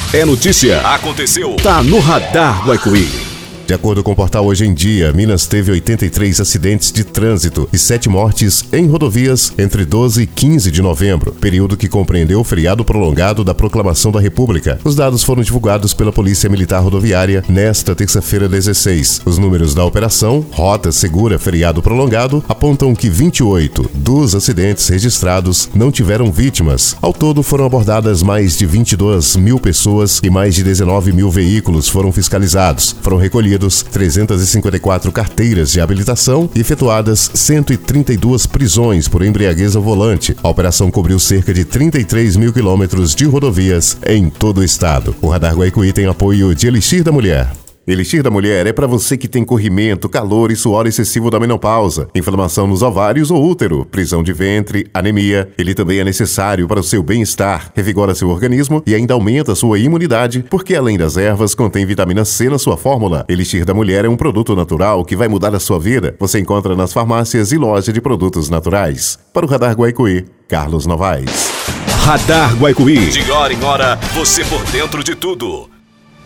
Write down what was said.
É notícia. Aconteceu. Tá no Radar Guaicuí. De acordo com o portal Hoje em Dia, Minas teve 83 acidentes de trânsito e 7 mortes em rodovias entre 12 e 15 de novembro, período que compreendeu o feriado prolongado da Proclamação da República. Os dados foram divulgados pela Polícia Militar Rodoviária nesta terça-feira 16. Os números da operação Rota Segura Feriado Prolongado apontam que 28 dos acidentes registrados não tiveram vítimas. Ao todo foram abordadas mais de 22 mil pessoas e mais de 19 mil veículos foram fiscalizados. Foram recolhidos 354 carteiras de habilitação e efetuadas 132 prisões por embriaguez ao volante. A operação cobriu cerca de 33 mil quilômetros de rodovias em todo o estado. O Radar Guaicuí tem apoio de Elixir da Mulher. Elixir da Mulher é para você que tem corrimento, calor e suor excessivo da menopausa, inflamação nos ovários ou útero, prisão de ventre, anemia. Ele também é necessário para o seu bem-estar, revigora seu organismo e ainda aumenta sua imunidade, porque além das ervas, contém vitamina C na sua fórmula. Elixir da Mulher é um produto natural que vai mudar a sua vida. Você encontra nas farmácias e loja de produtos naturais. Para o Radar Guaicuí, Carlos Novaes. Radar Guaicuí. De hora em hora, você por dentro de tudo.